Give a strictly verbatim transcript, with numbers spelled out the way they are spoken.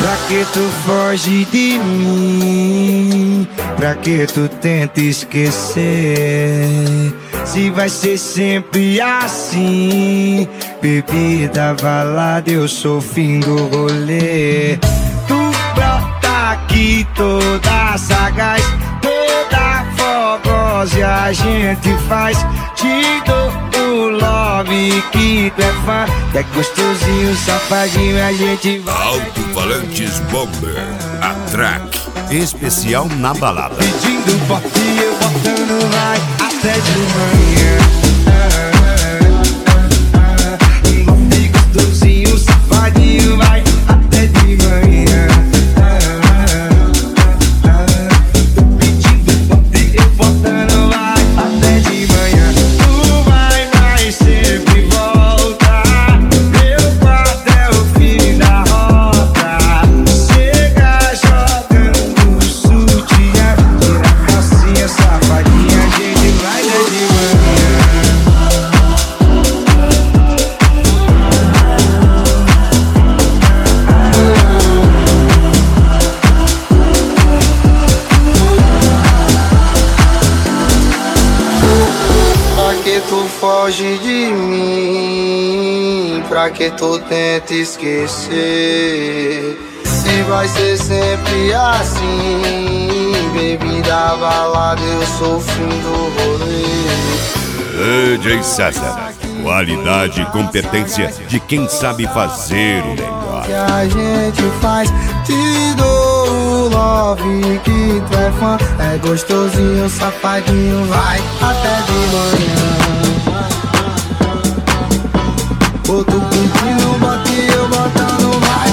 Pra que tu foge de mim? Pra que tu tenta esquecer? Se vai ser sempre assim. Bebida, balada, eu sou o fim do rolê. Tu brota aqui toda sagaz, toda fogosa, e a gente faz. Te dou o love que tu é fã. É gostosinho, safadinho, a gente vai. Alto-falantes Bomber, a track especial na balada. Pedindo forte, eu botando vai até de manhã. Love gostosinho, safadinho, vai até de manhã. Pedindo forte, eu botando vai até de manhã. Tu vai, vai sempre volta. Meu quarto é o fim da rota. Chega jogando sutiã, tira a calcinha, safadinha, a gente vai até de manhã. Pra que tu foge de mim? Pra que tu tenta esquecer? Se vai ser sempre assim. Bebida, balada, eu sou o fim do rolê. D J César, qualidade e competência de quem sabe fazer o melhor. Que a gente faz, te dou o love que tu é fã. É gostosinho, safadinho, vai até de manhã. Outro pedindo, bota e eu botando, vai